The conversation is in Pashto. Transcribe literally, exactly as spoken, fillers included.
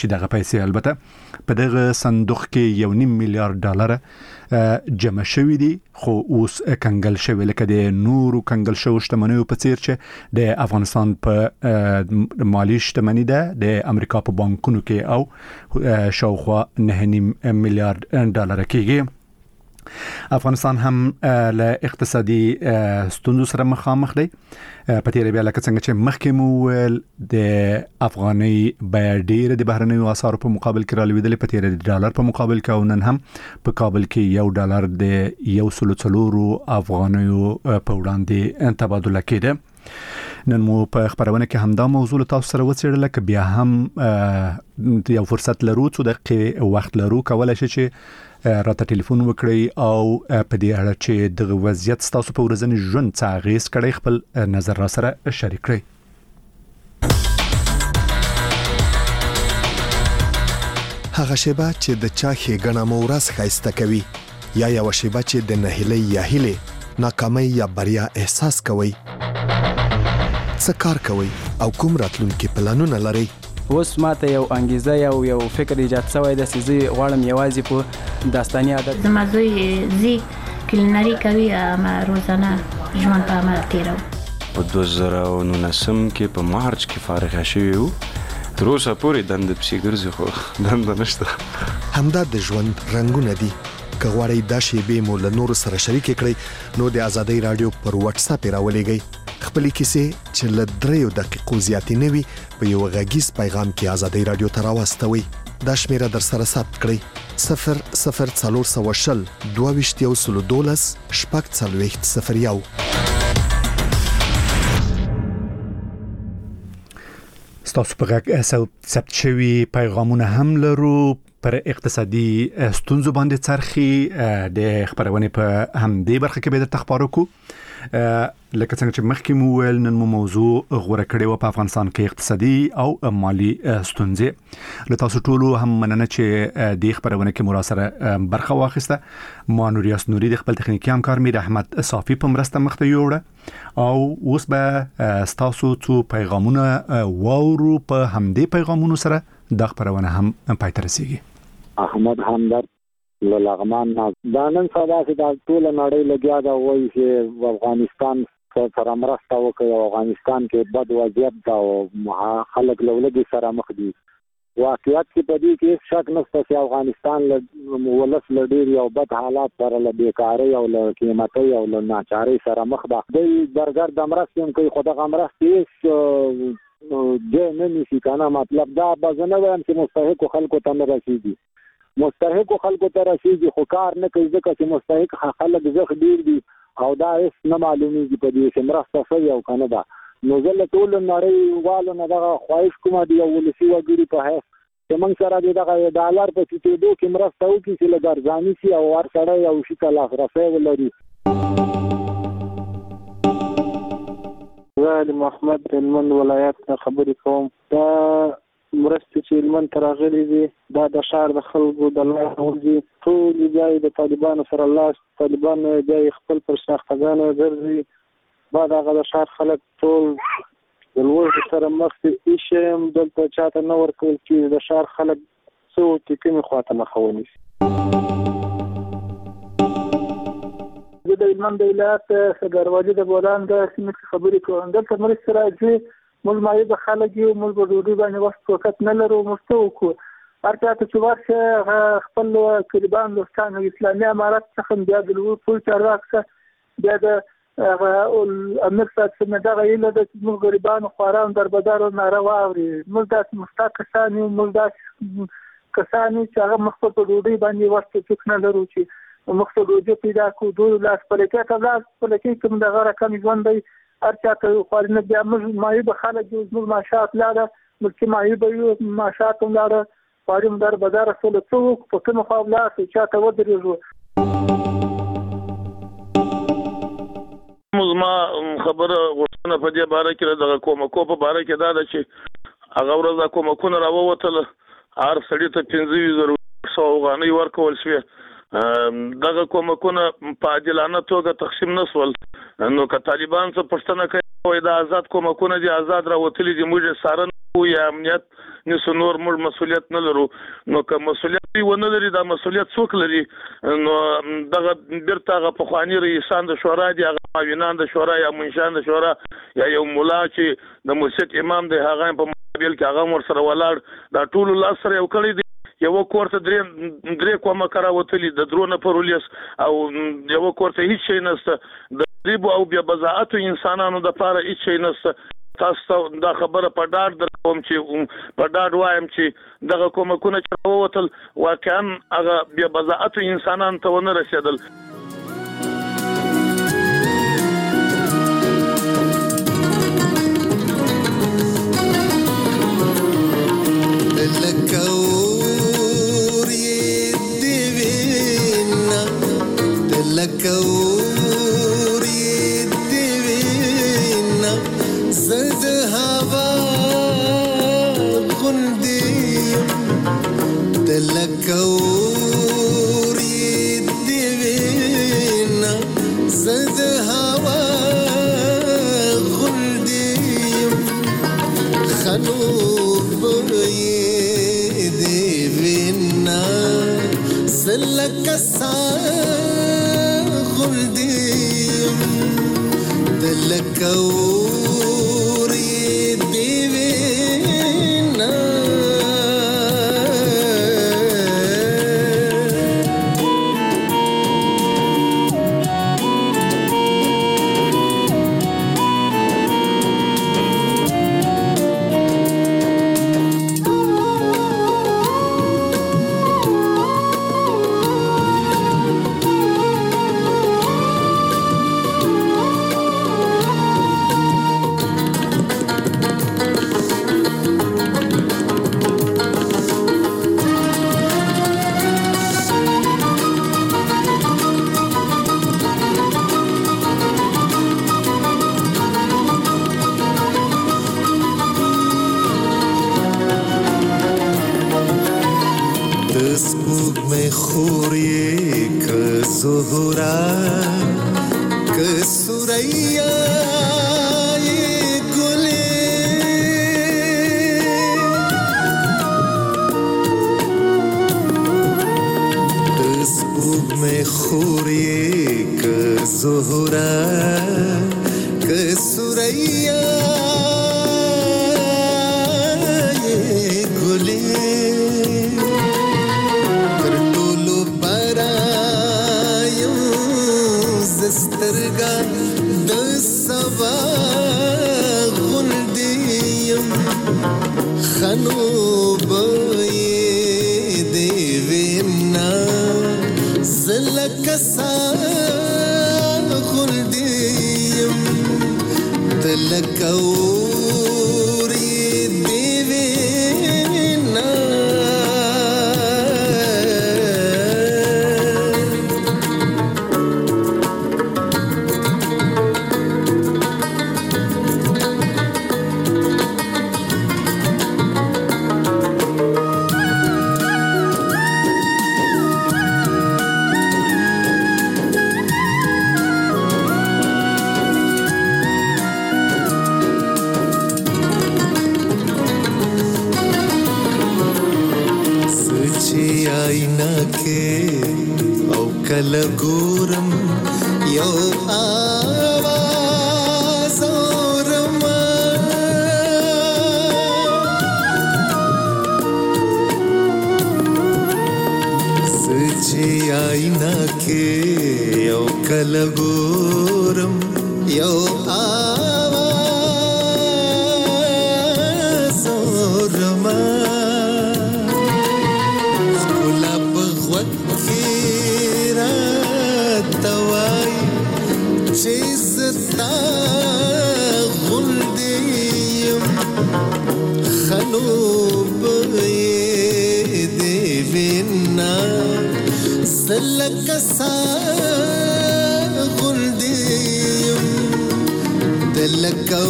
چې دغه پیسې البته په دغه صندوق کې یو نیم میلیارډ ډالر جمع شوي دي، خو اوس کنګل شوي لکه د نورو کنګل شوو شتمنیو په څیر چې د افغانستان په مالی شتمني ده د امریکا په بانکونو کې او شاوخوا نه نیم میلیارډ ډالر کېږي. افغانستان هم له اقتصادي ستونزو سره مخامخ دی. په تیره بیا لکه څنګه چې مخکې مو ویل د افغانۍ بیه ډیره د بهرنیو اسعارو په مقابل کې رالوېدلې، په تیره د ډالر په مقابل کې، او نن هم په کابل کې یو ډالر د یو سلو څلورو افغانیو په وړاندې تبادله کېده. نن مو په خبرونه کې همدا موضوع تاسو سره وڅېړله، که بیا هم یو فرصت لرو څو دقیقې وخت لرو کولای شي چې راته ټلیفون وکړئ او په دې اړه چې دغه وضعیت ستاسو په ورځني ژوند څه اغېز کړی خپل نظر را سره شریک کړئ. هغه شیبه چې د چا ښېګڼه مو ورځ ښایسته کوي، یا یوه شیبه چې د نهیلۍ یا هیلې ناکامۍ یا بریا احساس کوئ. څه کار کوئ او کوم راتلونکي پلانونه لرئ؟ اوس ماته یو انګیزه یو یو فکر ایجاد شوی دی چې زه غواړم یوازې په داستاني عادت زما زوی زی کلینري کوي، اما روزانه ژوند په عمل تیرو. په دوه زره او نولسم کې په مارچ کې فارغ شوی وو، تر اوسه پورې دنده پسې ګرځي خو دنده نشته. همدا د ژوند رنګونه دي. که غواړئ دا شیبې مو له نورو سره شریکې کړئ نو د ازادۍ راډیو پر واتس اپ راولېږئ. خپلې کیسې چې له دریو دقیقو زیاتې نه وي په یو غږیز پیغام کې ازادۍ راډیو ته راواستوئ. دا شمیره در سره ثبت کړئ: صفر صفر څلور سوه شل دوه ویشت یو سلو دولس شپږ څلوېښت صفر یو. ستاسو په غږ ثبت شوي پیغامونه هم لرو. پر اقتصادي ستونزو باندې څرخي د خبرونې په همدې برخه کې به درته خبرو کو. لکه څنګه چې مخکې مو ویل نن مو موضوع غوره کړې وه په افغانستان کې اقتصادي او مالي ستونزې. له تاسو ټولو هم مننه چې دې خبرونه کې مو را سره برخه واخیسته. ما نوریاس نوري د خپل تخنیکي همکار میر احمد صافي په مرسته مخ ته یوړه او اوس به ستاسو څو پیغامونه واورو. په همدې پیغامونو سره دا خبرونه هم پای ته رسیږي. احمد همدرد لغمان دا نن سبا چې دا ټول نړۍ لګیا دا وایي چې افغانستان سره مرسته وکړي او افغانستان کې بد وضعیت دا او خلک له لږې سره مخ دي. واقعیت کې په دې کې شک نشته چې افغانستان له ولس له ډېر یو بد حالات سره له بیکارۍ او له قیمتۍ او له ناچارۍ سره مخ ده. دوی برګر د مرستې هم کوي خو دغه مرستې هېڅ ځای نه نیسي که نه. مطلب دا به زه نه وایم چې مستحقو خلکو ته نه رسېږي، مستحقو خلکو ته رسېږي خو کار نه کوي ځکه چې مستحق خلک زخ ډېر دي او دا هېڅ نه معلومېږي په دې چې مرسته شوې او که نه ده. نو زه له ټولو نړیوالو نه دغه خواهش کوم د یو ولسي وګړي په حیث چې موږ سره د دغه ډالر په ټیټېدو کې مرسته وکړي چې لږ ارزاني شي او هر سړی یو شي ته لاسرسی ولري. زه د محمد هلمند ولایت نه خبرې کوم. دا مرستې چې هلمند ته راغلي دي دا د ښار د خلکو د لاسه وځي. ټول بیا د طالبانو سره لاس طالبان بیا یې خپل پر شناختګانو ګرځي. بعد هغه د ښار خلک ټول د لوږې سره مخ دي. هېڅ شی هم دلته چاته نه ورکول کېږي. د ښار خلک څه وکړي کومې خواته مخه ونیسي. زه د هلمند ولایت دروازې د بولان د سیمې څخه خبرې کوم. دلته مرستې راځي، موږ معیوبه خلک یو، موږ په ډوډۍ باندې وخت طاقت نه لرو. موږ څه وکړو؟ هر چا ته چې ورشه خپل طالبان دوستان اسلامي امارت څخه بیا د لوړ پوځ چارواکو څخه بیا د امیر صاحب څخه دغه هیله ده چې موږ غریبانو خوارانو دربدارو ناره واوري. موږ داسې مستحق کسان یو، موږ داسې کسان یو چې هغه مخ په ډوډۍ باندې وخت څوک نه لرو چې مخ ته ډوډۍ پیدا کړو. دوی لاس پلکۍ ته لاس پلکۍ کوم دغه رقم ژوند دی هر چا ته خواري نه. بیا موږ معیوبه خلک یو، زموږ معاشات لاړه، موږ چې معیوبه یو معاشات هم لاړه، خواري هم دربداره شوله. څه وکړو؟ په کومه خوا ولاړ شو؟ چا ته ودرېږو؟ زما خبره غوښتنه په دې باره کې دغه کومکو په باره کې دا ده چې هغه ورځ کومکونه راووتله، هر سړي ته پنځه زره سوه افغانۍ ورکول شوې. دغه کومکونه په عادلانه توګه تقسیم نه شول. نو که طالبان څه پوښتنه کوي دا آزاد کومکونه دي، آزاد راوتلي دي، موږ یې څارنه یا امنیت نسو نور موږ مسولیت نه لرو. نو که مسولیت ونه لري دا مسولیت څوک لري؟ نو دغه بیرته هغه پخواني رئیسان د شورا دي، هغه معاونان د شورا یا منشان د شورا یا یو مولا چې د مسجد امام دی هغه په مقابل کې هغه ور سره ولاړ دا ټول لاس سره یو کړی دی. یو کوړه درې درې کومه کرا وتلی د درونه پرولیس او یو کوړه هیڅ شي نشته د ریبو او بیا بزاعت انسانانو د پاره هیڅ شي نشته. تاسو دا خبره په ډاډ در کوم چې په ډاډ وایم چې دغه کومکونه چې ووتل واقعا هغه بیا بزاعت انسانان ته ونه رسیدل. لکه